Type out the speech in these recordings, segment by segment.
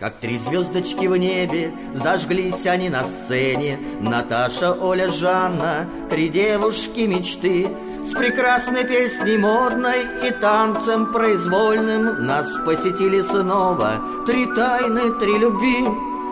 Как три звездочки в небе, зажглись они на сцене. Наташа, Оля, Жанна, три девушки мечты. С прекрасной песней модной и танцем произвольным нас посетили снова три тайны, три любви.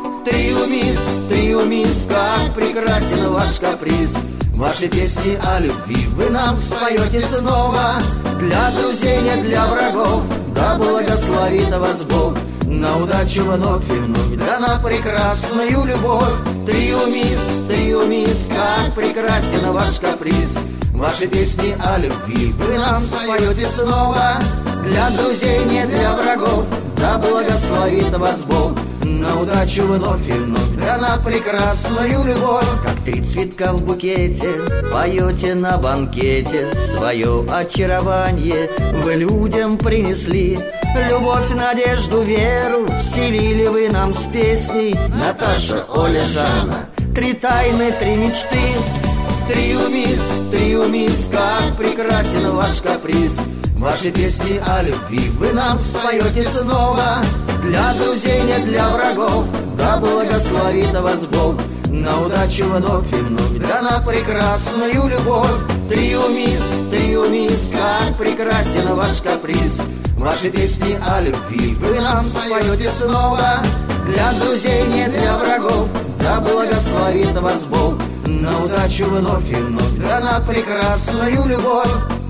Трио мисс, как прекрасен ваш каприз. Ваши песни о любви вы нам споете снова. Для друзей, не для врагов, да благословит вас Бог. На удачу вновь и вновь, да на прекрасную любовь. Трио мисс, как прекрасен ваш каприз. Ваши песни о любви вы нам споете снова. Для друзей, не для врагов, да благословит вас Бог. На удачу вновь и вновь, да на прекрасную любовь. Как три цветка в букете, поете на банкете. Свое очарование вы людям принесли. Любовь, надежду, веру вселили вы нам с песней. Наташа, Оля, Жанна, три тайны, три мечты. Трио мисс, как прекрасен ваш каприз. Ваши песни о любви вы нам споете снова. Для друзей, не для врагов, да благословит вас Бог. На удачу вновь и вновь, да на прекрасную любовь. Трио мисс, как прекрасен ваш каприз. Ваши песни о любви вы нам споете снова. Для друзей, не для врагов, да благословит вас Бог. На удачу вновь и вновь, да на прекрасную любовь.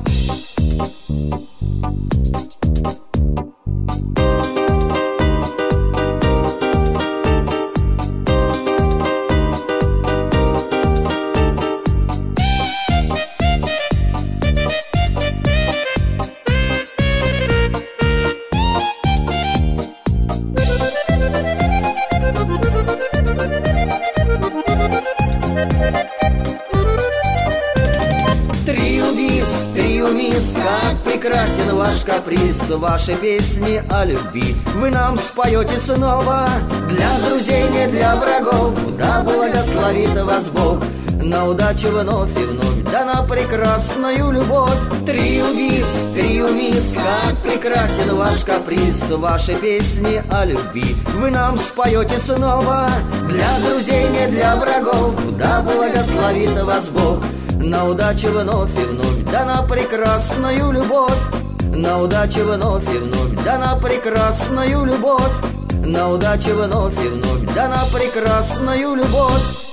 Трио мисс, как прекрасен ваш каприз. Ваши песни о любви вы нам споете снова. Для друзей, не для врагов, да благословит вас Бог. На удачу вновь и вновь, да на прекрасную любовь. Трио мисс, как прекрасен ваш каприз. Ваши песни о любви вы нам споете снова. Для друзей, не для врагов, да благословит вас Бог. На удачу вновь и вновь, да на прекрасную любовь. На удачу вновь и вновь, да на прекрасную любовь. На удачу вновь и вновь, да на прекрасную любовь.